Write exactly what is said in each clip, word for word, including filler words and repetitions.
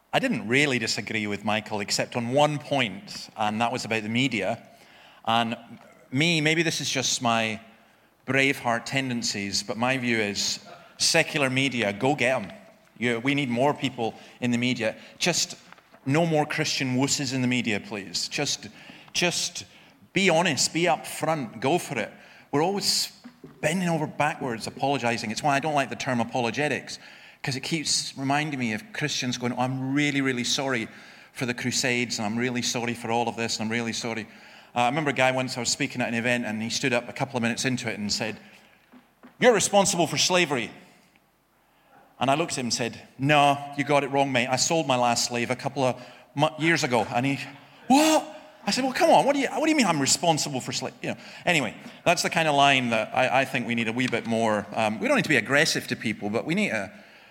I didn't really disagree with Michael except on one point, and that was about the media. And me, maybe this is just my Braveheart tendencies, but my view is secular media, go get them. You, we need more people in the media. Just no more Christian wusses in the media, please. Just, just be honest, be upfront, go for it. We're always bending over backwards, apologizing. It's why I don't like the term apologetics, because it keeps reminding me of Christians going, oh, I'm really, really sorry for the Crusades, and I'm really sorry for all of this, and I'm really sorry. Uh, I remember a guy once, I was speaking at an event, and he stood up a couple of minutes into it and said, you're responsible for slavery. And I looked at him and said, no, you got it wrong, mate. I sold my last slave a couple of years ago. And he, what? I said, well, come on, what do you, what do you mean I'm responsible for slavery? You know, anyway, that's the kind of line that I, I think we need a wee bit more. Um, we don't need to be aggressive to people, but we need to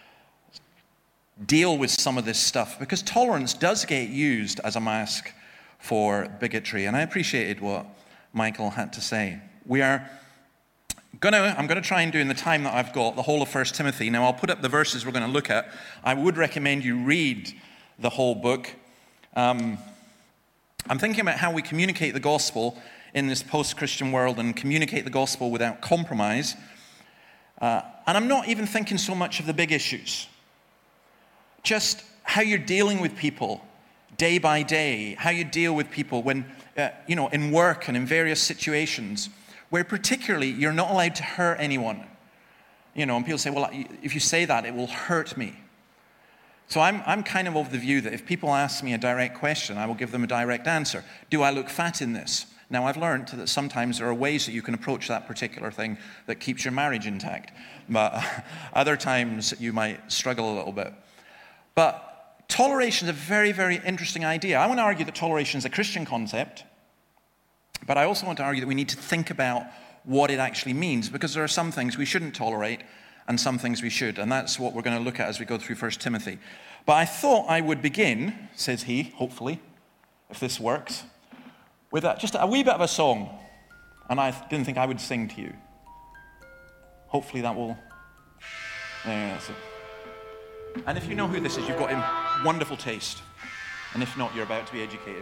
deal with some of this stuff, because tolerance does get used as a mask for bigotry. And I appreciated what Michael had to say. We are gonna, I'm going to try and do in the time that I've got the whole of First Timothy. Now, I'll put up the verses we're going to look at. I would recommend you read the whole book. Um, I'm thinking about how we communicate the gospel in this post-Christian world and communicate the gospel without compromise. Uh, and I'm not even thinking so much of the big issues. Just how you're dealing with people day by day, how you deal with people when, uh, you know, in work and in various situations where particularly you're not allowed to hurt anyone. You know, and people say, well, if you say that, it will hurt me. So I'm, I'm kind of of the view that if people ask me a direct question, I will give them a direct answer. Do I look fat in this? Now, I've learned that sometimes there are ways that you can approach that particular thing that keeps your marriage intact. But other times you might struggle a little bit. But toleration is a very, very interesting idea. I want to argue that toleration is a Christian concept, but I also want to argue that we need to think about what it actually means, because there are some things we shouldn't tolerate and some things we should, and that's what we're going to look at as we go through First Timothy. But I thought I would begin, says he, hopefully, if this works, with a, just a wee bit of a song, and I didn't think I would sing to you. Hopefully that will, yeah, that's it. And if you know who this is, you've got a wonderful taste. And if not, you're about to be educated.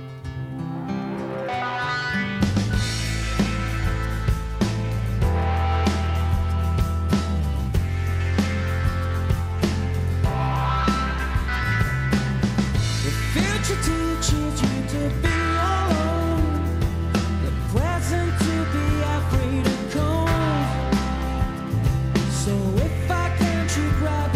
The future teaches you to be alone, the present to be afraid of cold. So if I can't, you grab it.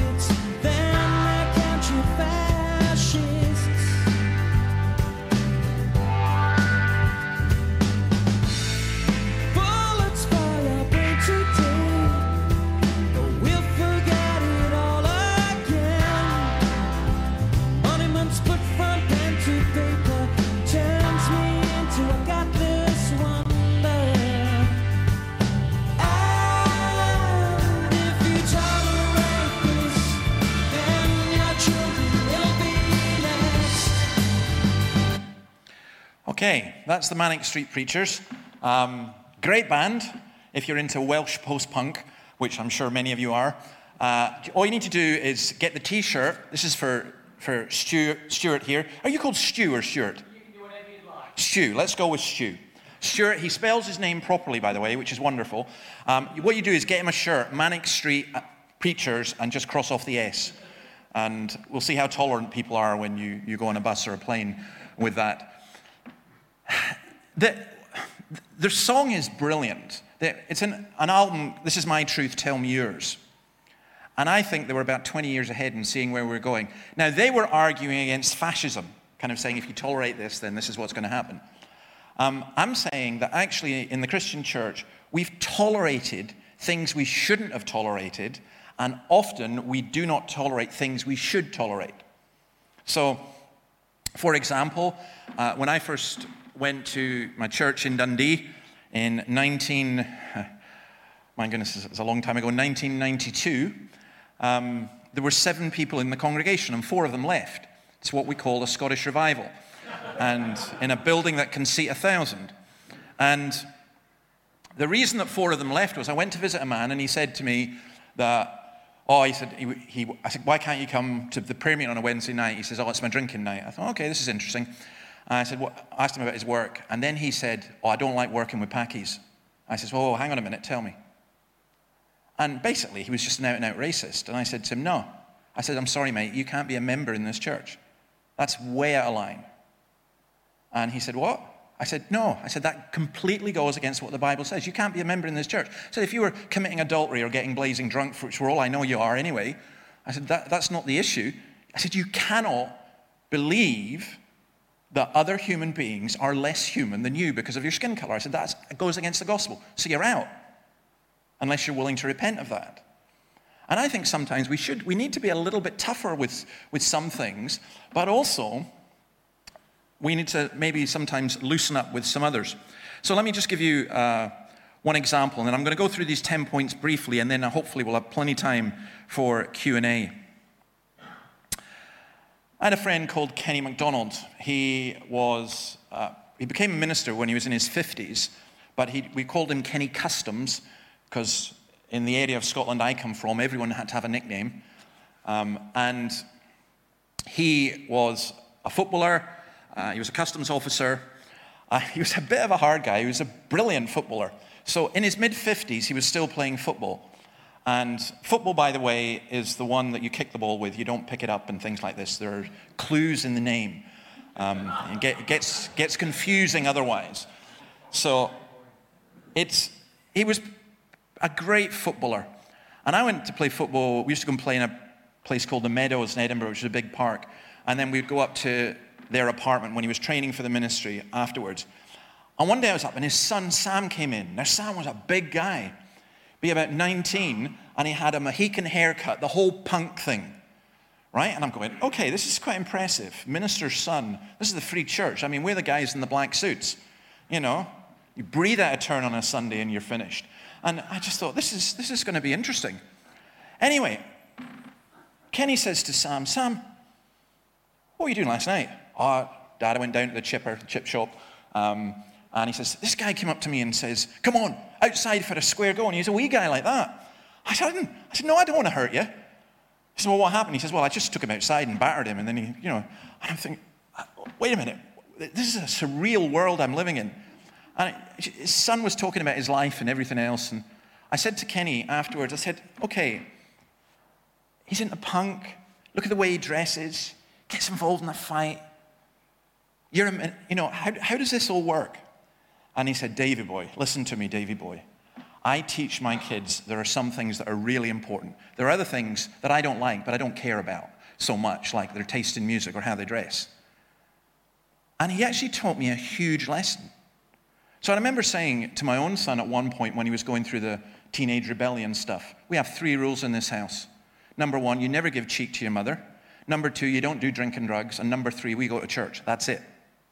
Okay, that's the Manic Street Preachers. Um, great band, if you're into Welsh post-punk, which I'm sure many of you are. Uh, all you need to do is get the T-shirt. This is for, for Stu, Stuart here. Are you called Stu or Stuart? You can do whatever you'd like. Stu, let's go with Stu. Stuart, he spells his name properly, by the way, which is wonderful. Um, what you do is get him a shirt, Manic Street Preachers, and just cross off the S. And we'll see how tolerant people are when you, you go on a bus or a plane with that. The, the song is brilliant. It's an, an album, This Is My Truth, Tell Me Yours. And I think they were about twenty years ahead in seeing where we were going. Now, they were arguing against fascism, kind of saying if you tolerate this, then this is what's going to happen. Um, I'm saying that actually in the Christian church, we've tolerated things we shouldn't have tolerated, and often we do not tolerate things we should tolerate. So, for example, uh, when I first went to my church in Dundee in nineteen, my goodness, it's a long time ago, nineteen ninety-two, um, there were seven people in the congregation and four of them left. It's what we call a Scottish revival. And in a building that can seat a thousand. And the reason that four of them left was I went to visit a man and he said to me that, Oh, he said, he, he, I said, why can't you come to the prayer meeting on a Wednesday night? He says, oh, it's my drinking night. I thought, okay, this is interesting. And I said, well, I asked him about his work. And then he said, oh, I don't like working with Packies. I said, oh, hang on a minute, tell me. And basically, he was just an out-and-out racist. And I said to him, no. I said, I'm sorry, mate, you can't be a member in this church. That's way out of line. And he said, what? I said, no. I said, that completely goes against what the Bible says. You can't be a member in this church. I said, if you were committing adultery or getting blazing drunk, which for all I know you are anyway, I said, that, that's not the issue. I said, you cannot believe that other human beings are less human than you because of your skin color. I said, that goes against the gospel. So you're out, unless you're willing to repent of that. And I think sometimes we should, we need to be a little bit tougher with, with some things, but also we need to maybe sometimes loosen up with some others. So let me just give you uh, one example, and then I'm going to go through these ten points briefly, and then hopefully we'll have plenty of time for Q and A. I had a friend called Kenny MacDonald. He was, uh, he became a minister when he was in his fifties, but he, we called him Kenny Customs, because in the area of Scotland I come from, everyone had to have a nickname. Um, and he was a footballer. Uh, he was a customs officer. Uh, he was a bit of a hard guy. He was a brilliant footballer. So in his mid-fifties, he was still playing football. And football, by the way, is the one that you kick the ball with. You don't pick it up and things like this. There are clues in the name. Um, it, get, it gets, gets confusing otherwise. So it's he was a great footballer. And I went to play football. We used to go and play in a place called the Meadows in Edinburgh, which is a big park. And then we'd go up to their apartment when he was training for the ministry afterwards. And one day I was up and his son Sam came in. Now Sam was a big guy, be about nineteen, and he had a Mohican haircut, the whole punk thing, right? And I'm going, okay, this is quite impressive. Minister's son, this is the free church. I mean, we're the guys in the black suits, you know. You breathe out a turn on a Sunday and you're finished. And I just thought, this is this is going to be interesting. Anyway, Kenny says to Sam, Sam, what were you doing last night? Oh, Dad, I went down to the chipper, chip shop, um, and he says, this guy came up to me and says, come on, outside for a square go. And he's a wee guy like that. I said, I, didn't, I said, no, I don't want to hurt you. He said, well, what happened? He says, well, I just took him outside and battered him. And then he, you know, and I'm thinking, wait a minute, this is a surreal world I'm living in. And his son was talking about his life and everything else. And I said to Kenny afterwards, I said, okay, he's into punk. Look at the way he dresses. Gets involved in a fight. You're, a, you know, how, how does this all work? And he said, Davy boy, listen to me, Davy boy. I teach my kids there are some things that are really important. There are other things that I don't like, but I don't care about so much, like their taste in music or how they dress. And he actually taught me a huge lesson. So I remember saying to my own son at one point when he was going through the teenage rebellion stuff, we have three rules in this house. Number one, you never give cheek to your mother. Number two, you don't do drink and drugs. And number three, we go to church. That's it.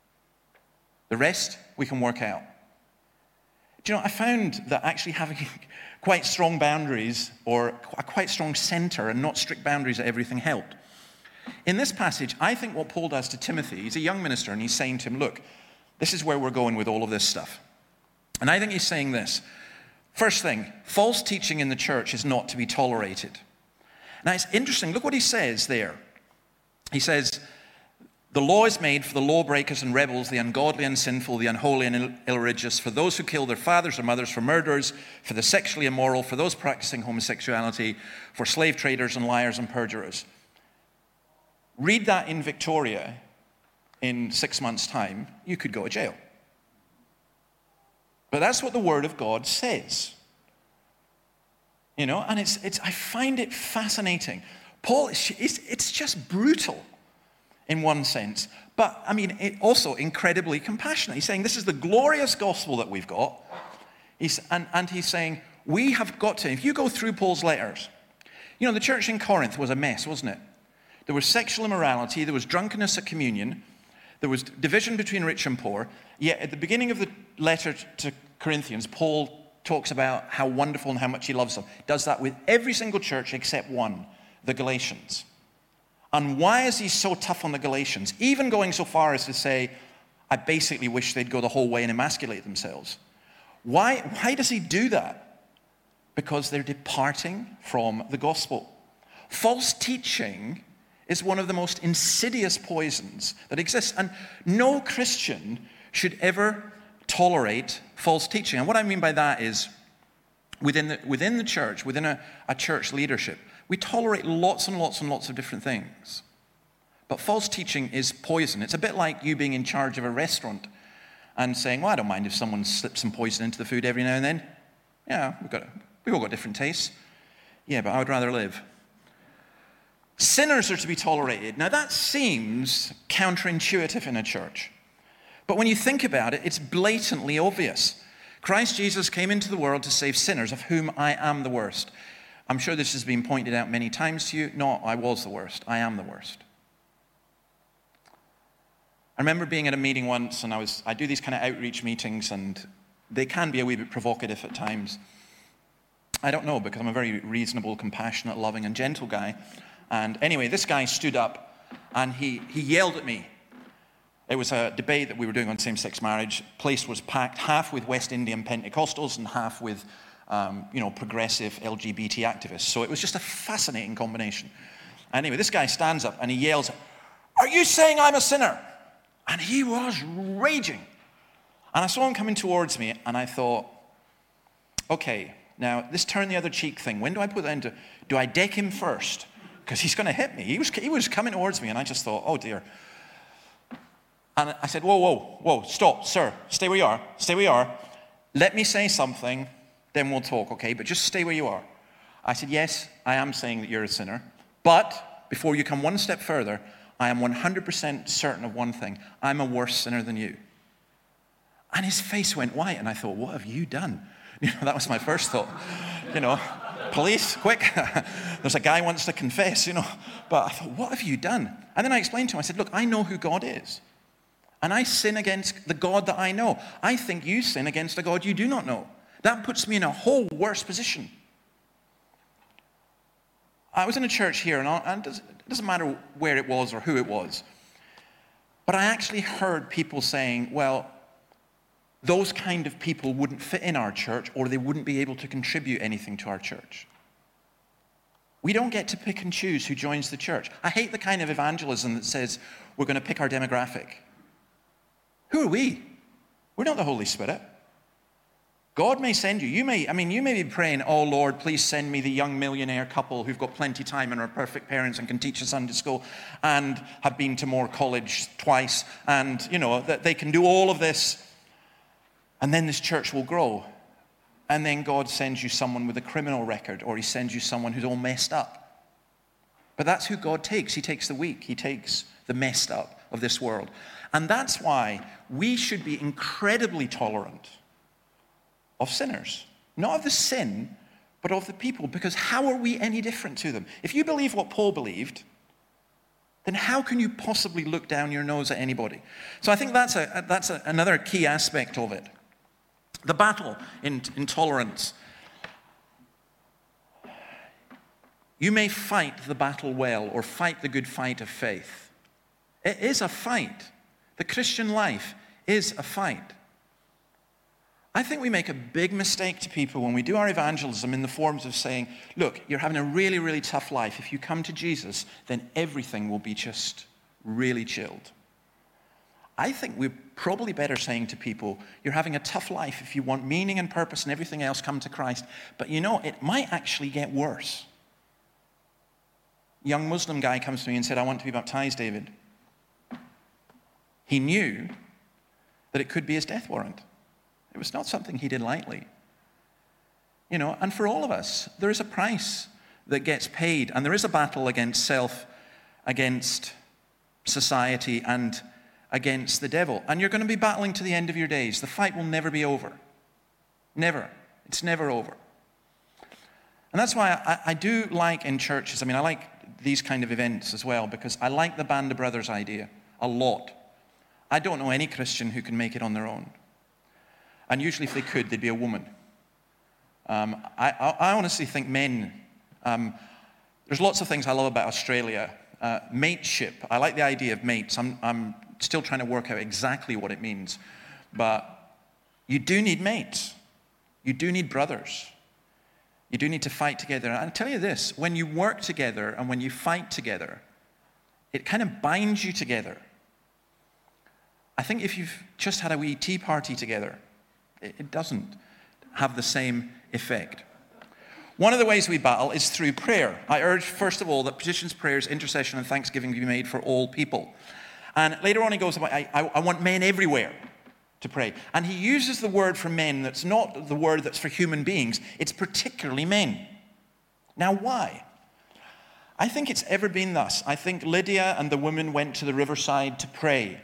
The rest, we can work out. Do you know, I found that actually having quite strong boundaries or a quite strong center and not strict boundaries at everything helped. In this passage, I think what Paul does to Timothy, he's a young minister, and he's saying to him, look, this is where we're going with all of this stuff. And I think he's saying this. First thing, false teaching in the church is not to be tolerated. Now, it's interesting. Look what he says there. He says, the law is made for the lawbreakers and rebels, the ungodly and sinful, the unholy and ill-religious, for those who kill their fathers or mothers, for murderers, for the sexually immoral, for those practicing homosexuality, for slave traders and liars and perjurers. Read that in Victoria in six months' time, you could go to jail. But that's what the Word of God says. You know, and it's, it's I find it fascinating. Paul, it's, it's just brutal in one sense, but I mean, it also incredibly compassionate. He's saying this is the glorious gospel that we've got. He's, and, and he's saying, we have got to, if you go through Paul's letters, you know, the church in Corinth was a mess, wasn't it? There was sexual immorality, there was drunkenness at communion, there was division between rich and poor, yet at the beginning of the letter to Corinthians, Paul talks about how wonderful and how much he loves them. Does that with every single church except one, the Galatians. And why is he so tough on the Galatians? Even going so far as to say, I basically wish they'd go the whole way and emasculate themselves. Why, why does he do that? Because they're departing from the gospel. False teaching is one of the most insidious poisons that exists. And no Christian should ever tolerate false teaching. And what I mean by that is within the, within the church, within a, a church leadership, we tolerate lots and lots and lots of different things. But false teaching is poison. It's a bit like you being in charge of a restaurant and saying, well, I don't mind if someone slips some poison into the food every now and then. Yeah, we've, got, we've all got different tastes. Yeah, but I would rather live. Sinners are to be tolerated. Now that seems counterintuitive in a church. But when you think about it, it's blatantly obvious. Christ Jesus came into the world to save sinners, of whom I am the worst. I'm sure this has been pointed out many times to you. No, I was the worst. I am the worst. I remember being at a meeting once, and I was I do these kind of outreach meetings, and they can be a wee bit provocative at times. I don't know, because I'm a very reasonable, compassionate, loving, and gentle guy. And anyway, this guy stood up, and he, he yelled at me. It was a debate that we were doing on same-sex marriage. Place was packed, half with West Indian Pentecostals and half with, um, you know, progressive L G B T activists. So it was just a fascinating combination. Anyway, this guy stands up, and he yells, "Are you saying I'm a sinner?" And he was raging. And I saw him coming towards me, and I thought, okay, now this turn the other cheek thing, when do I put that into, do I deck him first? Because he's going to hit me. He was, he was coming towards me, and I just thought, oh dear. And I said, whoa, whoa, whoa, stop, sir, stay where you are, stay where you are. Let me say something, then we'll talk, okay? But just stay where you are. I said, yes, I am saying that you're a sinner, but before you come one step further, I am one hundred percent certain of one thing. I'm a worse sinner than you. And his face went white, and I thought, what have you done? You know, that was my first thought. You know, police, quick. There's a guy who wants to confess, you know. But I thought, what have you done? And then I explained to him, I said, look, I know who God is. And I sin against the God that I know. I think you sin against a God you do not know. That puts me in a whole worse position. I was in a church here, and it doesn't matter where it was or who it was. But I actually heard people saying, well, those kind of people wouldn't fit in our church, or they wouldn't be able to contribute anything to our church. We don't get to pick and choose who joins the church. I hate the kind of evangelism that says we're going to pick our demographic. Who are we? We're not the Holy Spirit. God may send you. You may, I mean, you may be praying, oh Lord, please send me the young millionaire couple who've got plenty of time and are perfect parents and can teach a Sunday school and have been to Moore College twice, and, you know, that they can do all of this, and then this church will grow. And then God sends you someone with a criminal record, or he sends you someone who's all messed up. But that's who God takes. He takes the weak. He takes the messed up of this world. And that's why we should be incredibly tolerant of sinners. Not of the sin, but of the people. Because how are we any different to them? If you believe what Paul believed, then how can you possibly look down your nose at anybody? So I think that's, a, that's a, another key aspect of it. The battle in intolerance. You may fight the battle well, or fight the good fight of faith. It is a fight. The Christian life is a fight. I think we make a big mistake to people when we do our evangelism in the forms of saying, look, you're having a really, really tough life. If you come to Jesus, then everything will be just really chilled. I think we're probably better saying to people, you're having a tough life. If you want meaning and purpose and everything else, come to Christ. But you know, it might actually get worse. A young Muslim guy comes to me and said, I want to be baptized, David. He knew that it could be his death warrant. It was not something he did lightly. You know, and for all of us, there is a price that gets paid, and there is a battle against self, against society, and against the devil. And you're going to be battling to the end of your days. The fight will never be over. Never. It's never over. And that's why I, I do like in churches, I mean, I like these kind of events as well, because I like the Band of Brothers idea a lot. I don't know any Christian who can make it on their own. And usually if they could, they'd be a woman. Um, I, I, I honestly think men, um, there's lots of things I love about Australia. Uh, mateship, I like the idea of mates. I'm, I'm still trying to work out exactly what it means. But you do need mates. You do need brothers. You do need to fight together. And I'll tell you this, when you work together and when you fight together, it kind of binds you together. I think if you've just had a wee tea party together, it, it doesn't have the same effect. One of the ways we battle is through prayer. I urge, first of all, that petitions, prayers, intercession, and thanksgiving be made for all people. And later on he goes about, I, I, I want men everywhere to pray. And he uses the word for men that's not the word that's for human beings. It's particularly men. Now, why? I think it's ever been thus. I think Lydia and the women went to the riverside to pray.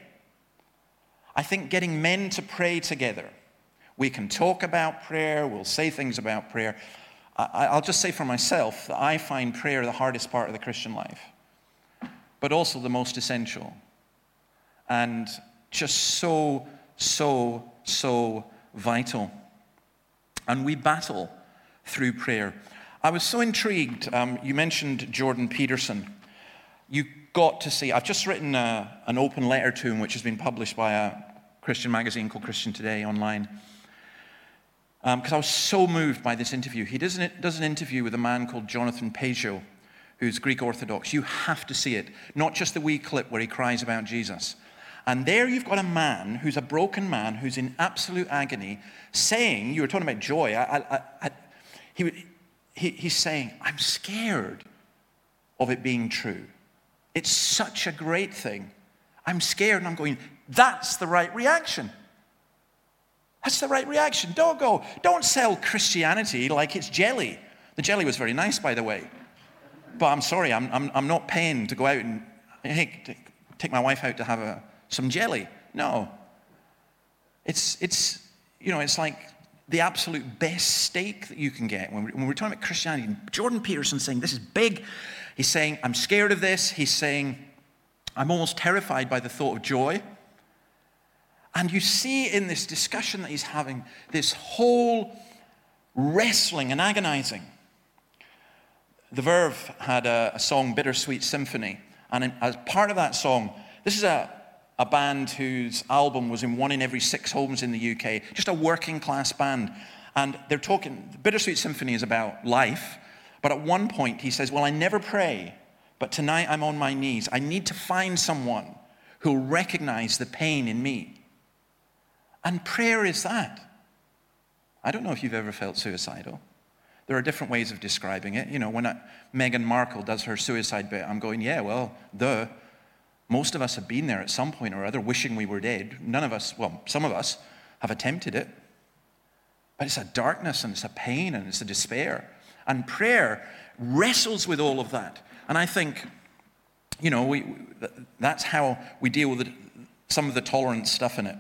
I think getting men to pray together. We can talk about prayer. We'll say things about prayer. I, I'll just say for myself that I find prayer the hardest part of the Christian life, but also the most essential. And just so, so, so vital. And we battle through prayer. I was so intrigued. Um, you mentioned Jordan Peterson. You got to see, I've just written a, an open letter to him, which has been published by a Christian magazine called Christian Today online. Because um, I was so moved by this interview. He does an, does an interview with a man called Jonathan Pageau, who's Greek Orthodox. You have to see it. Not just the wee clip where he cries about Jesus. And there you've got a man who's a broken man, who's in absolute agony, saying, you were talking about joy, I, I, I, he, he, he's saying, I'm scared of it being true. It's such a great thing. I'm scared, and I'm going, that's the right reaction. That's the right reaction. Don't go, don't sell Christianity like it's jelly. The jelly was very nice, by the way. But I'm sorry, I'm, I'm, I'm not paying to go out and, hey, take my wife out to have a, some jelly. No. It's, it's, you know, it's like the absolute best steak that you can get. When, we, when we're talking about Christianity, Jordan Peterson's saying, this is big. He's saying, I'm scared of this. He's saying, I'm almost terrified by the thought of joy. And you see in this discussion that he's having, this whole wrestling and agonizing. The Verve had a, a song, Bittersweet Symphony. And in, as part of that song, this is a, a band whose album was in one in every six homes in the U K. Just a working class band. And they're talking, Bittersweet Symphony is about life. But at one point he says, well, I never pray, but tonight I'm on my knees. I need to find someone who'll recognize the pain in me. And prayer is that. I don't know if you've ever felt suicidal. There are different ways of describing it. You know, when I, Meghan Markle does her suicide bit, I'm going, yeah, well, duh. Most of us have been there at some point or other, wishing we were dead. None of us, well, some of us have attempted it. But it's a darkness and it's a pain and it's a despair. And prayer wrestles with all of that. And I think, you know, we, that's how we deal with it, some of the tolerance stuff in it.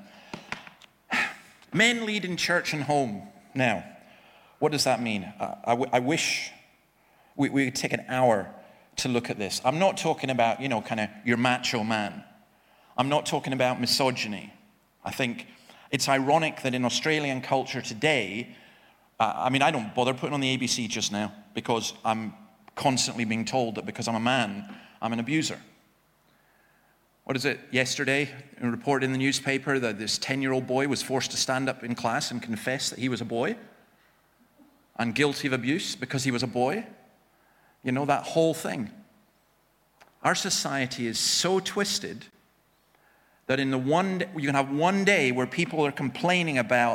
Men lead in church and home. Now, what does that mean? I, I, I wish we, we could take an hour to look at this. I'm not talking about, you know, kind of your macho man. I'm not talking about misogyny. I think it's ironic that in Australian culture today, uh, I mean, I don't bother putting on the A B C just now because I'm constantly being told that because I'm a man, I'm an abuser. What is it? Yesterday, a report in the newspaper that this ten-year-old boy was forced to stand up in class and confess that he was a boy and guilty of abuse because he was a boy. You know, that whole thing. Our society is so twisted that in the one day, you can have one day where people are complaining about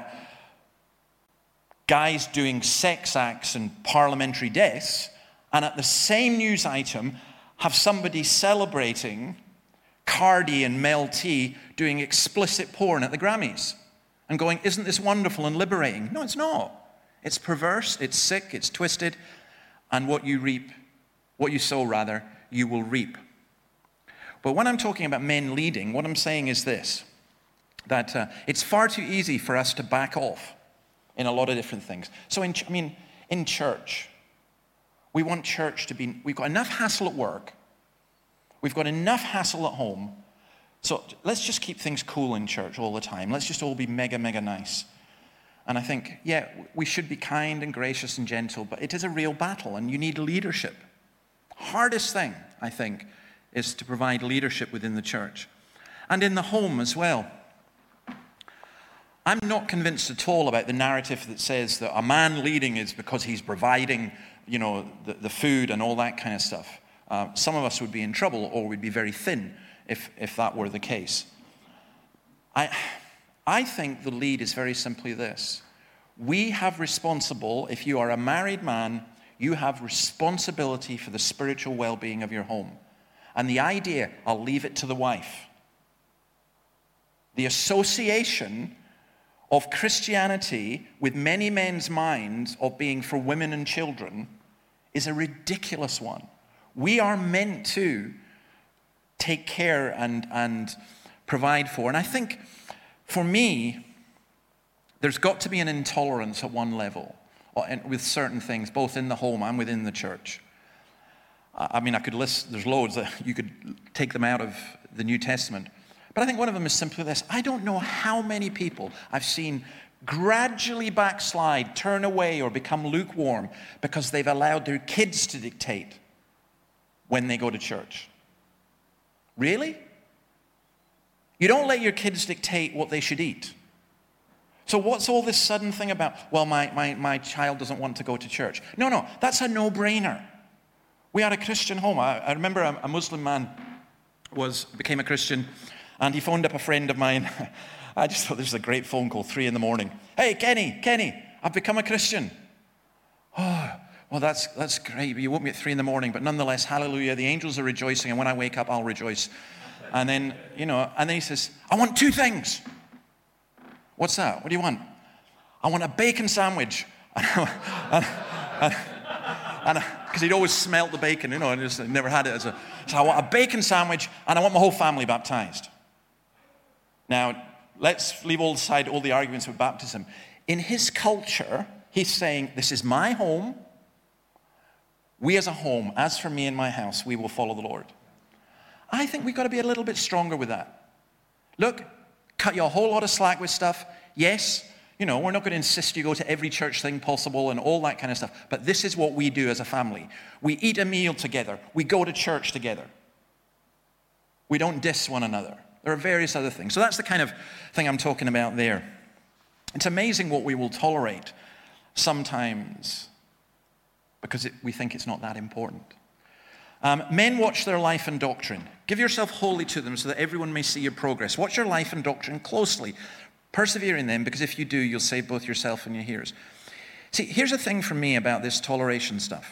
guys doing sex acts and parliamentary deaths, and at the same news item have somebody celebrating Cardi and Mel T doing explicit porn at the Grammys and going, isn't this wonderful and liberating? No, it's not. It's perverse, it's sick, it's twisted, and what you reap, what you sow rather, you will reap. But when I'm talking about men leading, what I'm saying is this, that uh, it's far too easy for us to back off in a lot of different things. So, in, I mean, in church, we want church to be, we've got enough hassle at work, we've got enough hassle at home, so let's just keep things cool in church all the time. Let's just all be mega, mega nice. And I think, yeah, we should be kind and gracious and gentle, but it is a real battle, and you need leadership. Hardest thing, I think, is to provide leadership within the church. And in the home as well. I'm not convinced at all about the narrative that says that a man leading is because he's providing, you know, the, the food and all that kind of stuff. Uh, some of us would be in trouble, or we'd be very thin if, if that were the case. I, I think the lead is very simply this. We have responsible, if you are a married man, you have responsibility for the spiritual well-being of your home. And the idea, I'll leave it to the wife. The association of Christianity with many men's minds of being for women and children is a ridiculous one. We are meant to take care and, and provide for. And I think, for me, there's got to be an intolerance at one level with certain things, both in the home and within the church. I mean, I could list, there's loads that you could take them out of the New Testament. But I think one of them is simply this. I don't know how many people I've seen gradually backslide, turn away, or become lukewarm because they've allowed their kids to dictate when they go to church. Really? You don't let your kids dictate what they should eat. So what's all this sudden thing about, well, my, my, my child doesn't want to go to church? No, no, that's a no-brainer. We are a Christian home. I, I remember a, a Muslim man was became a Christian, and he phoned up a friend of mine. I just thought this was a great phone call, three in the morning. Hey, Kenny, Kenny, I've become a Christian. Oh, well, that's that's great. You woke me at three in the morning, but nonetheless, hallelujah, the angels are rejoicing, and when I wake up, I'll rejoice. And then, you know, and then he says, I want two things. What's that? What do you want? I want a bacon sandwich. and because he'd always smelt the bacon, you know, and just never had it as a. So I want a bacon sandwich, and I want my whole family baptized. Now, let's leave all aside all the arguments with baptism. In his culture, he's saying, this is my home. We as a home, as for me and my house, we will follow the Lord. I think we've got to be a little bit stronger with that. Look, cut you a whole lot of slack with stuff. Yes, you know, we're not going to insist you go to every church thing possible and all that kind of stuff. But this is what we do as a family. We eat a meal together. We go to church together. We don't diss one another. There are various other things. So that's the kind of thing I'm talking about there. It's amazing what we will tolerate sometimes because it, we think it's not that important. Um, men, watch their life and doctrine. Give yourself wholly to them so that everyone may see your progress. Watch your life and doctrine closely. Persevere in them, because if you do, you'll save both yourself and your hearers. See, here's the thing for me about this toleration stuff.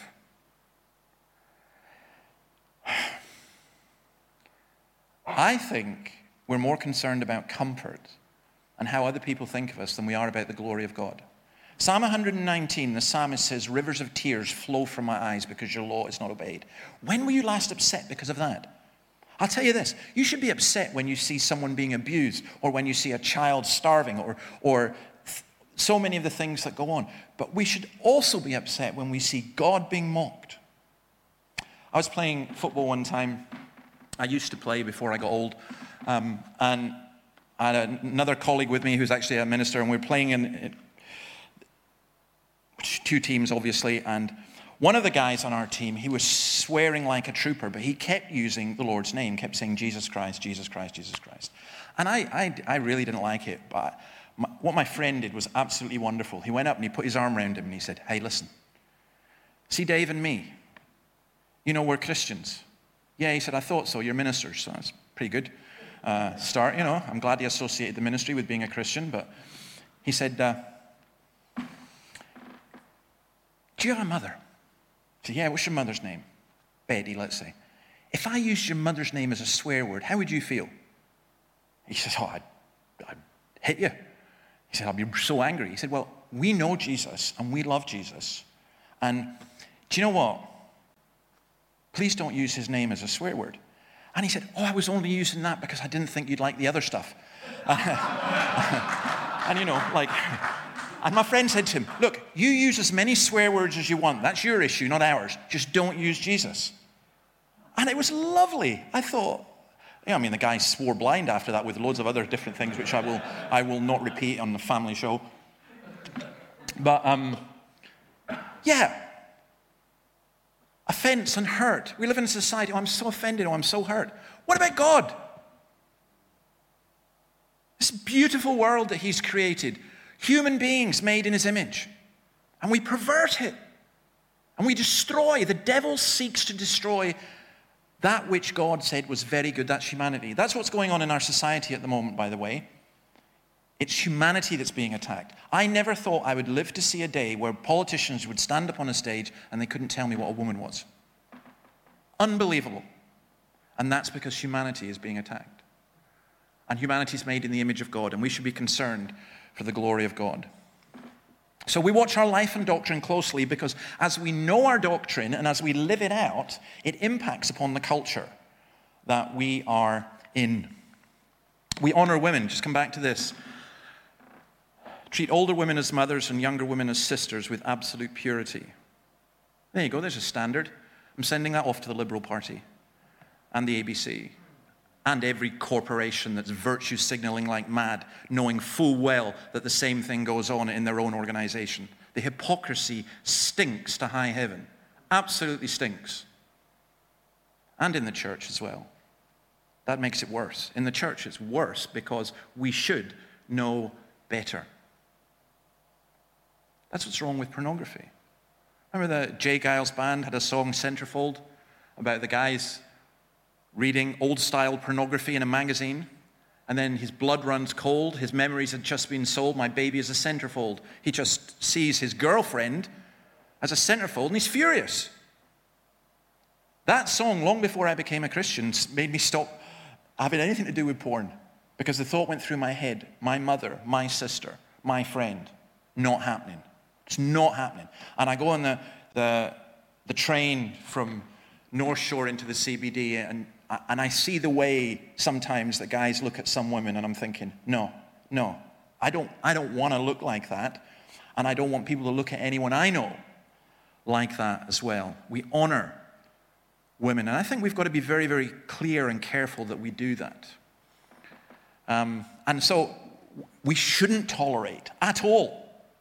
I think we're more concerned about comfort and how other people think of us than we are about the glory of God. Psalm one nineteen, the psalmist says, rivers of tears flow from my eyes because your law is not obeyed. When were you last upset because of that? I'll tell you this, you should be upset when you see someone being abused, or when you see a child starving, or, or th- so many of the things that go on. But we should also be upset when we see God being mocked. I was playing football one time. I used to play before I got old. Um, and I had another colleague with me who's actually a minister, and we were playing in, in two teams, obviously, and one of the guys on our team, he was swearing like a trooper, but he kept using the Lord's name, kept saying, Jesus Christ, Jesus Christ, Jesus Christ. And I I, I really didn't like it, but my, what my friend did was absolutely wonderful. He went up and he put his arm around him and he said, hey, listen, see Dave and me, you know, we're Christians. Yeah, he said, I thought so, you're ministers, so that's pretty good uh, start, you know. I'm glad he associated the ministry with being a Christian, but he said, uh, do you have a mother? I said, yeah, what's your mother's name? Betty, let's say. If I used your mother's name as a swear word, how would you feel? He says, oh, I'd, I'd hit you. He said, I'd be so angry. He said, well, we know Jesus and we love Jesus. And do you know what? Please don't use his name as a swear word. And he said, oh, I was only using that because I didn't think you'd like the other stuff. And you know, like... And my friend said to him, look, you use as many swear words as you want. That's your issue, not ours. Just don't use Jesus. And it was lovely. I thought, yeah, I mean, the guy swore blind after that with loads of other different things, which I will I will not repeat on the family show. But, um, yeah. Offense and hurt. We live in a society, oh, I'm so offended, oh, I'm so hurt. What about God? This beautiful world that he's created, human beings made in his image, and we pervert it, and we destroy. The devil seeks to destroy that which God said was very good. That's humanity. That's what's going on in our society at the moment, by the way. It's humanity that's being attacked. I never thought I would live to see a day where politicians would stand up on a stage and they couldn't tell me what a woman was. Unbelievable. And that's because humanity is being attacked. And humanity is made in the image of God, and we should be concerned for the glory of God. So we watch our life and doctrine closely because as we know our doctrine and as we live it out, it impacts upon the culture that we are in. We honor women. Just come back to this. Treat older women as mothers and younger women as sisters with absolute purity. There you go. There's a standard. I'm sending that off to the Liberal Party and the A B C and every corporation that's virtue signaling like mad, knowing full well that the same thing goes on in their own organization. The hypocrisy stinks to high heaven. Absolutely stinks. And in the church as well. That makes it worse. In the church it's worse because we should know better. That's what's wrong with pornography. Remember the Jay Giles Band had a song, Centerfold, about the guys reading old-style pornography in a magazine, and then his blood runs cold, his memories had just been sold, my baby is a centerfold. He just sees his girlfriend as a centerfold, and he's furious. That song, long before I became a Christian, made me stop having anything to do with porn, because the thought went through my head, my mother, my sister, my friend, not happening. It's not happening. And I go on the, the, the train from North Shore into the C B D, and, and I see the way sometimes that guys look at some women, and I'm thinking, no, no, I don't, I don't want to look like that, and I don't want people to look at anyone I know like that as well. We honor women, and I think we've got to be very, very clear and careful that we do that. Um, and so we shouldn't tolerate at all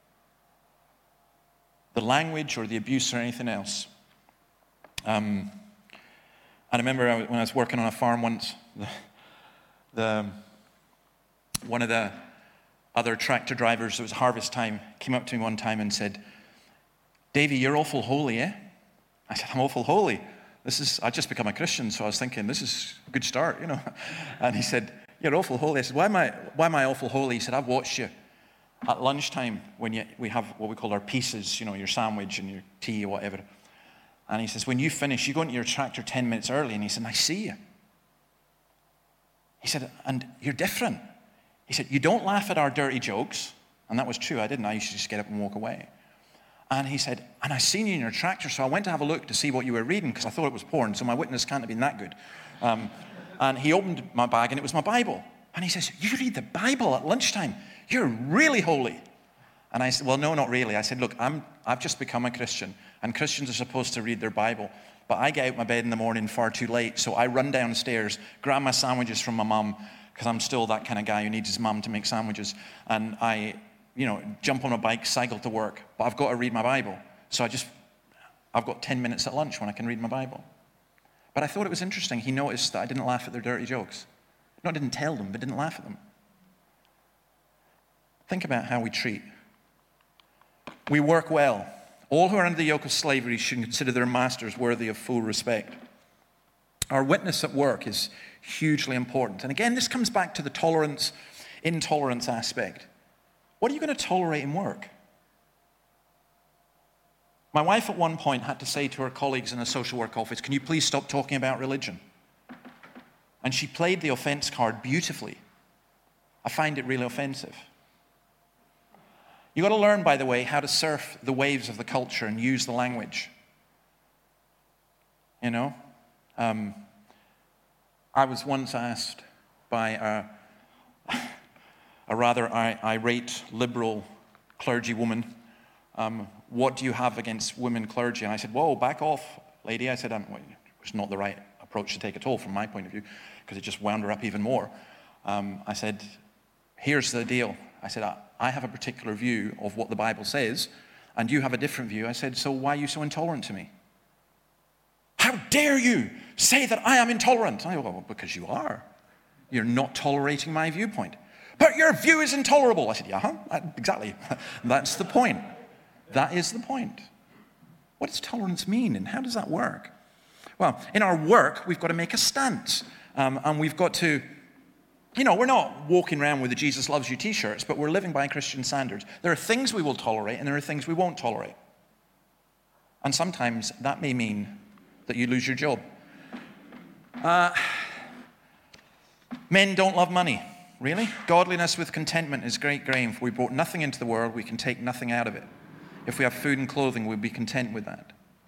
the language or the abuse or anything else. Um, I remember when I was working on a farm once, the, the one of the other tractor drivers, it was harvest time, came up to me one time and said, "Davey, you're awful holy, eh?" I said, "I'm awful holy. This is, I just become a Christian, so I was thinking, this is a good start, you know." And he said, "You're awful holy." I said, why am I, why am I awful holy? He said, "I've watched you at lunchtime when you, we have what we call our pieces, you know, your sandwich and your tea or whatever. And he says, when you finish, you go into your tractor ten minutes early." And he said, "I see you." He said, "And you're different." He said, "You don't laugh at our dirty jokes." And that was true. I didn't. I used to just get up and walk away. And he said, "And I seen you in your tractor, so I went to have a look to see what you were reading because I thought it was porn, so my witness can't have been that good." Um, and he opened my bag, and it was my Bible. And he says, "You read the Bible at lunchtime? You're really holy." And I said, "Well, no, not really." I said, "Look, I'm, I've just become a Christian, and Christians are supposed to read their Bible. But I get out of my bed in the morning far too late, so I run downstairs, grab my sandwiches from my mum, because I'm still that kind of guy who needs his mum to make sandwiches, and I, you know, jump on a bike, cycle to work. But I've got to read my Bible. So I just, I've got ten minutes at lunch when I can read my Bible." But I thought it was interesting. He noticed that I didn't laugh at their dirty jokes. No, I didn't tell them, but didn't laugh at them. Think about how we treat. We work well. All who are under the yoke of slavery should consider their masters worthy of full respect. Our witness at work is hugely important. And again, this comes back to the tolerance, intolerance aspect. What are you going to tolerate in work? My wife at one point had to say to her colleagues in a social work office, "Can you please stop talking about religion?" And she played the offense card beautifully. I find it really offensive. You've got to learn, by the way, how to surf the waves of the culture and use the language. You know? Um, I was once asked by a, a rather irate liberal clergywoman, um, "What do you have against women clergy?" And I said, "Whoa, back off, lady." I said, um, well, it was not the right approach to take at all from my point of view, because it just wound her up even more. Um, I said, "Here's the deal." I said, I, I have a particular view of what the Bible says, and you have a different view. I said, "So why are you so intolerant to me?" "How dare you say that I am intolerant?" I go, "Well, because you are. You're not tolerating my viewpoint." But your view is intolerable. I said, yeah, huh? Exactly. That's the point. That is the point. What does tolerance mean, and how does that work? Well, in our work, we've got to make a stance. Um, and we've got to, you know, we're not walking around with the Jesus Loves You t-shirts, but we're living by Christian standards. There are things we will tolerate, and there are things we won't tolerate. And sometimes that may mean that you lose your job. Uh, men don't love money. Really? Godliness with contentment is great gain. For we brought nothing into the world, we can take nothing out of it. If we have food and clothing, we'll be content with that.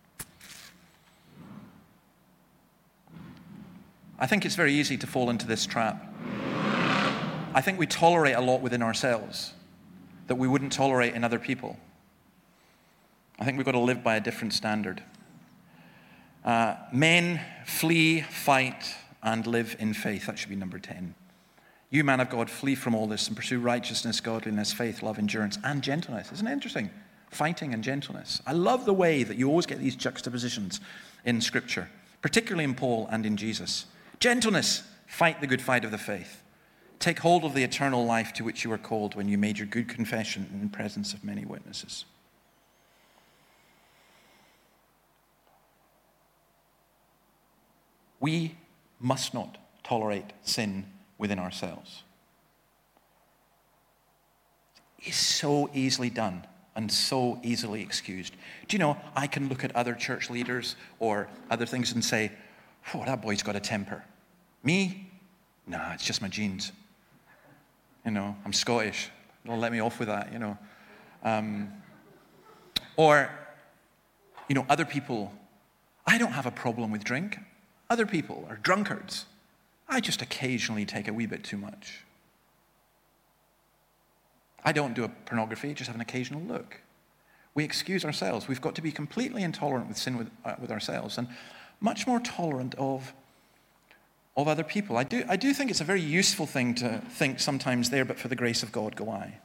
I think it's very easy to fall into this trap. I think we tolerate a lot within ourselves that we wouldn't tolerate in other people. I think we've got to live by a different standard. Uh, men flee, fight, and live in faith. That should be number ten. You, man of God, flee from all this and pursue righteousness, godliness, faith, love, endurance, and gentleness. Isn't it interesting? Fighting and gentleness. I love the way that you always get these juxtapositions in Scripture, particularly in Paul and in Jesus. Gentleness, fight the good fight of the faith. Take hold of the eternal life to which you were called when you made your good confession in the presence of many witnesses. We must not tolerate sin within ourselves. It's so easily done and so easily excused. Do you know, I can look at other church leaders or other things and say, oh, that boy's got a temper. Me? Nah, it's just my genes. You know, I'm Scottish. Don't let me off with that, you know. Um, or, you know, other people, I don't have a problem with drink. Other people are drunkards. I just occasionally take a wee bit too much. I don't do a pornography, just have an occasional look. We excuse ourselves. We've got to be completely intolerant with sin with, uh, with ourselves and much more tolerant of, of other people. I do, I do think it's a very useful thing to think sometimes there, but for the grace of God go I.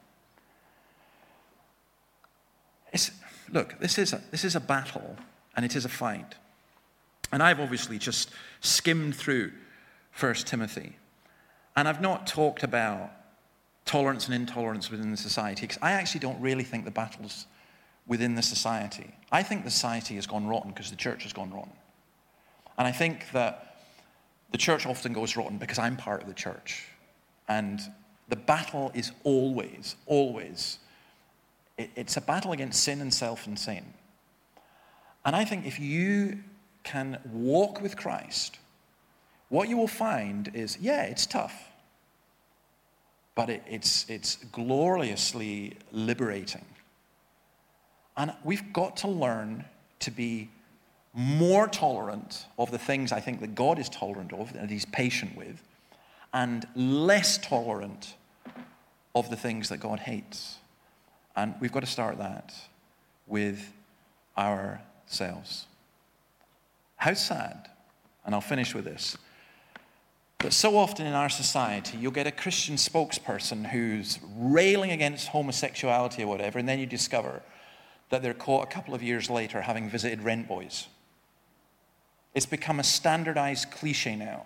It's, look, this is, a, this is a battle, and it is a fight. And I've obviously just skimmed through First Timothy. And I've not talked about tolerance and intolerance within the society, because I actually don't really think the battle's within the society. I think the society has gone rotten because the church has gone rotten. And I think that the church often goes rotten because I'm part of the church. And the battle is always, always, it, it's a battle against sin and self and sin. And I think if you can walk with Christ, what you will find is, yeah, it's tough, but it, it's, it's gloriously liberating. And we've got to learn to be more tolerant of the things I think that God is tolerant of, that he's patient with, and less tolerant of the things that God hates. And we've got to start that with ourselves. How sad, and I'll finish with this, but so often in our society, you'll get a Christian spokesperson who's railing against homosexuality or whatever, and then you discover that they're caught a couple of years later having visited rent boys. It's become a standardized cliche now.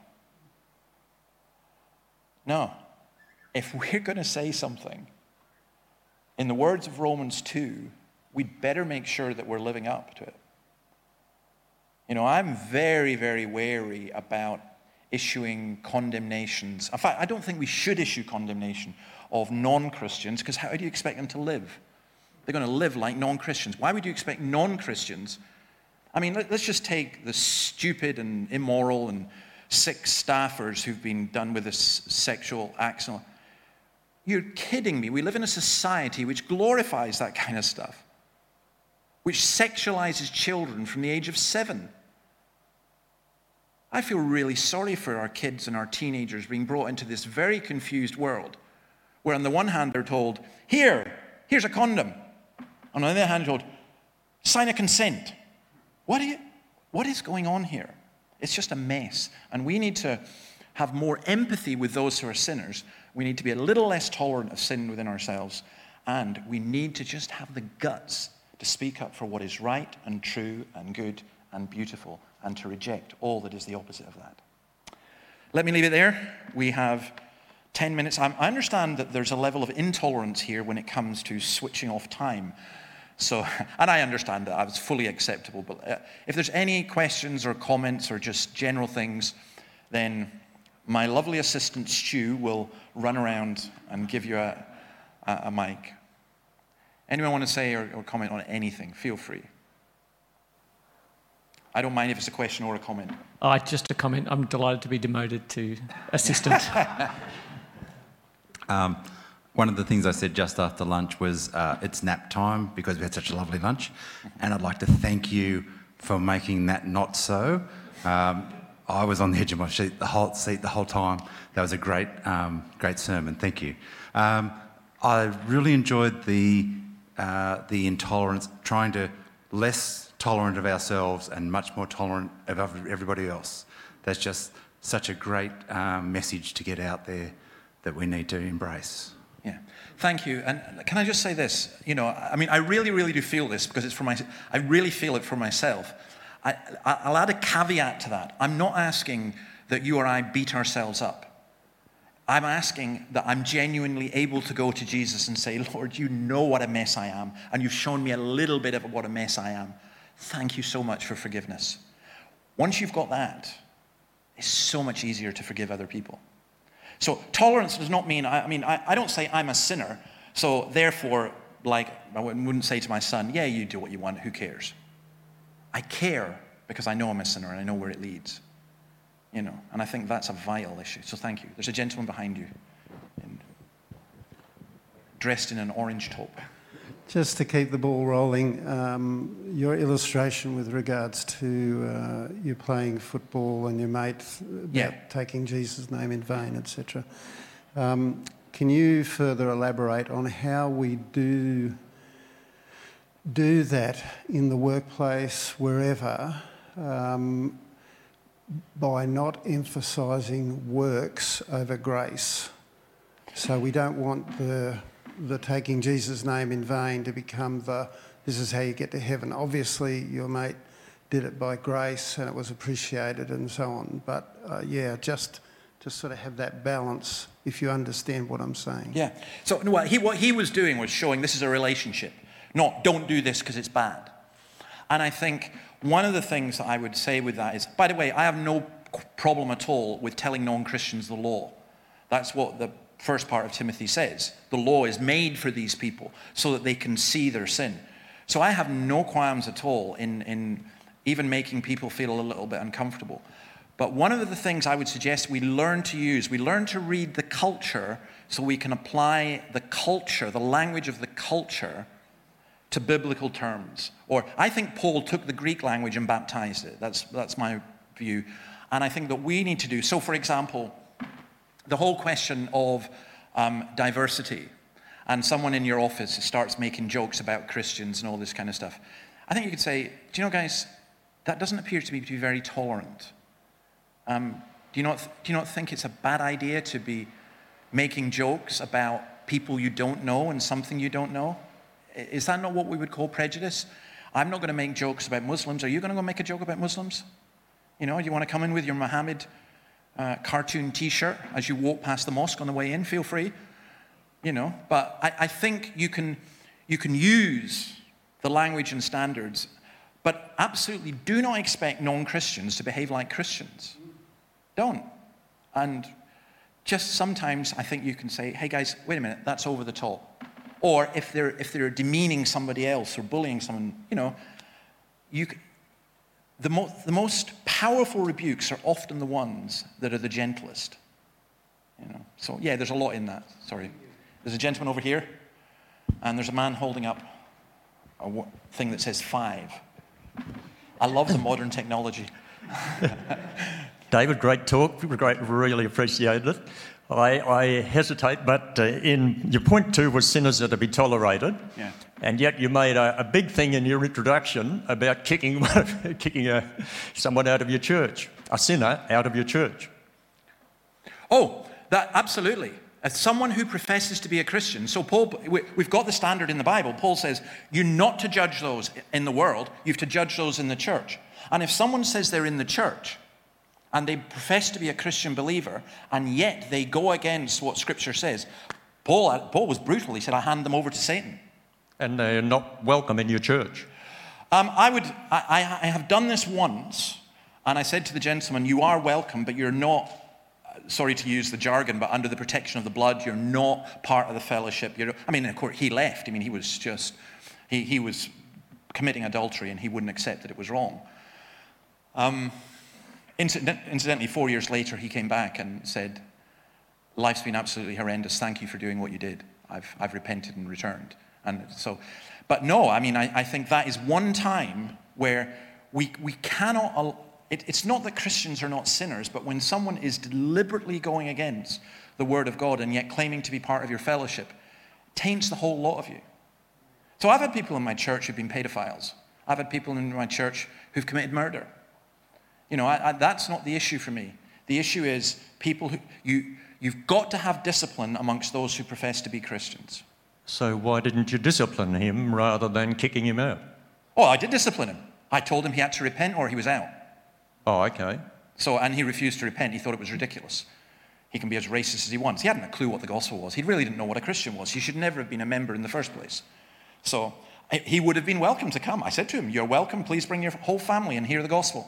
No. If we're going to say something, in the words of Romans two, we'd better make sure that we're living up to it. You know, I'm very, very wary about issuing condemnations. In fact, I don't think we should issue condemnation of non-Christians, because how do you expect them to live? They're going to live like non-Christians. Why would you expect non-Christians? I mean, let's just take the stupid and immoral and sick staffers who've been done with this sexual acts. You're kidding me. We live in a society which glorifies that kind of stuff, which sexualizes children from the age of seven. I feel really sorry for our kids and our teenagers being brought into this very confused world, where on the one hand they're told, here, here's a condom. On the other hand, they're told, sign a consent. What, are you, what is going on here? It's just a mess. And we need to have more empathy with those who are sinners. We need to be a little less tolerant of sin within ourselves. And we need to just have the guts to speak up for what is right and true and good and beautiful, and to reject all that is the opposite of that. Let me leave it there. We have ten minutes. I understand that there's a level of intolerance here when it comes to switching off time. So, and I understand that. It's fully acceptable. But uh, if there's any questions or comments or just general things, then my lovely assistant Stu will run around and give you a, a, a mic. Anyone want to say or, or comment on anything? Feel free. I don't mind if it's a question or a comment. Uh, just a comment. I'm delighted to be demoted to assistant. um, one of the things I said just after lunch was uh, it's nap time because we had such a lovely lunch, and I'd like to thank you for making that not so. Um, I was on the edge of my seat the whole seat the whole time. That was a great, um, great sermon. Thank you. Um, I really enjoyed the uh, the intolerance, trying to less tolerant of ourselves and much more tolerant of everybody else. That's just such a great um, message to get out there that we need to embrace. Yeah, thank you. And can I just say this? You know, I mean, I really, really do feel this because it's for my. I really feel it for myself. I, I'll add a caveat to that. I'm not asking that you or I beat ourselves up. I'm asking that I'm genuinely able to go to Jesus and say, Lord, you know what a mess I am, and you've shown me a little bit of what a mess I am. Thank you so much for forgiveness. Once you've got that, it's so much easier to forgive other people. So tolerance does not mean, I, I mean, I, I don't say I'm a sinner, so therefore, like, I wouldn't say to my son, yeah, you do what you want, who cares? I care because I know I'm a sinner and I know where it leads. You know, and I think that's a vital issue. So thank you. There's a gentleman behind you, in, dressed in an orange taupe. Just to keep the ball rolling, um, your illustration with regards to uh, you playing football and your mate about yeah. taking Jesus' name in vain, et cetera. Um, can you further elaborate on how we do do that in the workplace, wherever, um, by not emphasising works over grace? So we don't want the the taking Jesus' name in vain to become the, this is how you get to heaven. Obviously, your mate did it by grace and it was appreciated and so on. But uh, yeah, just to sort of have that balance, if you understand what I'm saying. Yeah. So what he, what he was doing was showing this is a relationship, not don't do this because it's bad. And I think one of the things that I would say with that is, by the way, I have no problem at all with telling non-Christians the law. That's what the first part of Timothy says. The law is made for these people so that they can see their sin. So I have no qualms at all in, in even making people feel a little bit uncomfortable. But one of the things I would suggest we learn to use, we learn to read the culture so we can apply the culture, the language of the culture, to biblical terms. Or I think Paul took the Greek language and baptized it. That's, that's my view. And I think that we need to do, so for example, the whole question of um, diversity, and someone in your office starts making jokes about Christians and all this kind of stuff. I think you could say, do you know, guys, that doesn't appear to me to be very tolerant. Um, do you not do you not think it's a bad idea to be making jokes about people you don't know and something you don't know? Is that not what we would call prejudice? I'm not going to make jokes about Muslims. Are you going to go make a joke about Muslims? You know, you want to come in with your Muhammad Uh, cartoon T-shirt as you walk past the mosque on the way in, feel free, you know. But I, I think you can you can use the language and standards, but absolutely do not expect non-Christians to behave like Christians. Don't. And just sometimes I think you can say, hey guys, wait a minute, that's over the top. Or if they're if they're demeaning somebody else or bullying someone, you know, you can, The, mo- the most powerful rebukes are often the ones that are the gentlest. You know. So yeah, there's a lot in that. Sorry. There's a gentleman over here, and there's a man holding up a w- thing that says five. I love the modern technology. David, great talk. Great, really appreciated it. I, I hesitate, but uh, in your point two was sinners are to be tolerated. Yeah. And yet you made a, a big thing in your introduction about kicking kicking a, someone out of your church, a sinner out of your church. Oh, that absolutely. As someone who professes to be a Christian, so Paul, we, we've got the standard in the Bible. Paul says, you're not to judge those in the world, you have to judge those in the church. And if someone says they're in the church, and they profess to be a Christian believer, and yet they go against what Scripture says. Paul, Paul was brutal. He said, I hand them over to Satan. And they're not welcome in your church. Um, I would. I, I have done this once, and I said to the gentleman, you are welcome, but you're not, sorry to use the jargon, but under the protection of the blood, you're not part of the fellowship. You're, I mean, of course, he left. I mean, he was just, he, he was committing adultery, and he wouldn't accept that it was wrong. Um, incident, incidentally, four years later, he came back and said, life's been absolutely horrendous. Thank you for doing what you did. I've, I've repented and returned. And so, but no, I mean, I, I think that is one time where we, we cannot, it, it's not that Christians are not sinners, but when someone is deliberately going against the Word of God and yet claiming to be part of your fellowship, taints the whole lot of you. So I've had people in my church who've been pedophiles. I've had people in my church who've committed murder. You know, I, I, that's not the issue for me. The issue is people who, you, you've got to have discipline amongst those who profess to be Christians. So why didn't you discipline him rather than kicking him out? Oh, I did discipline him. I told him he had to repent or he was out. Oh, okay. So, and he refused to repent. He thought it was ridiculous. He can be as racist as he wants. He hadn't a clue what the gospel was. He really didn't know what a Christian was. He should never have been a member in the first place. So he would have been welcome to come. I said to him, you're welcome. Please bring your whole family and hear the gospel.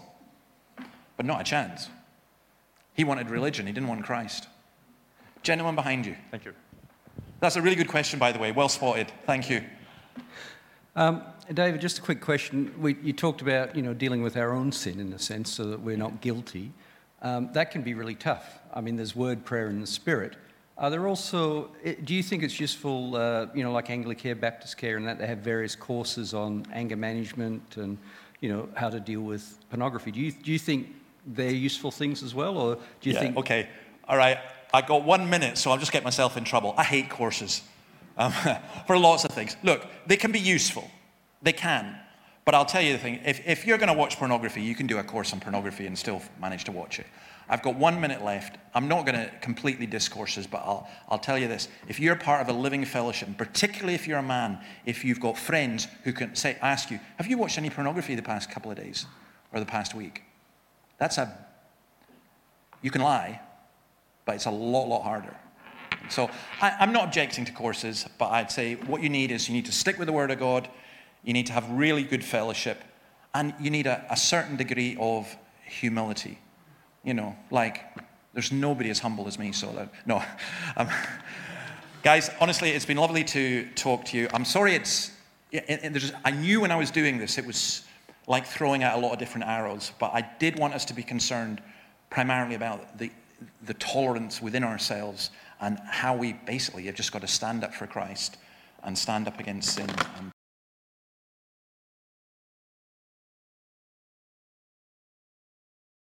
But not a chance. He wanted religion. He didn't want Christ. Gentleman behind you. Thank you. That's a really good question, by the way. Well spotted. Thank you. Um, David, just a quick question. We, you talked about, you know, dealing with our own sin in a sense so that we're not guilty. Um, that can be really tough. I mean, there's word, prayer, and the Spirit. Are there also, do you think it's useful, uh, you know, like Anglicare, Baptist Care, and that they have various courses on anger management and, you know, how to deal with pornography? Do you, do you think they're useful things as well, or do you yeah, think... Okay, all right. I got one minute, so I'll just get myself in trouble. I hate courses um, for lots of things. Look, they can be useful. They can. But I'll tell you the thing. If, if you're going to watch pornography, you can do a course on pornography and still manage to watch it. I've got one minute left. I'm not going to completely discourses, but I'll, I'll tell you this. If you're part of a living fellowship, and particularly if you're a man, if you've got friends who can say, ask you, have you watched any pornography the past couple of days or the past week? That's a... You can lie, but it's a lot, lot harder. So I, I'm not objecting to courses, but I'd say what you need is you need to stick with the Word of God, you need to have really good fellowship, and you need a, a certain degree of humility. You know, like, there's nobody as humble as me, so that, no. Um, guys, honestly, it's been lovely to talk to you. I'm sorry it's, it, it, there's, I knew when I was doing this, it was like throwing out a lot of different arrows, but I did want us to be concerned primarily about the the tolerance within ourselves and how we basically have just got to stand up for Christ and stand up against sin. And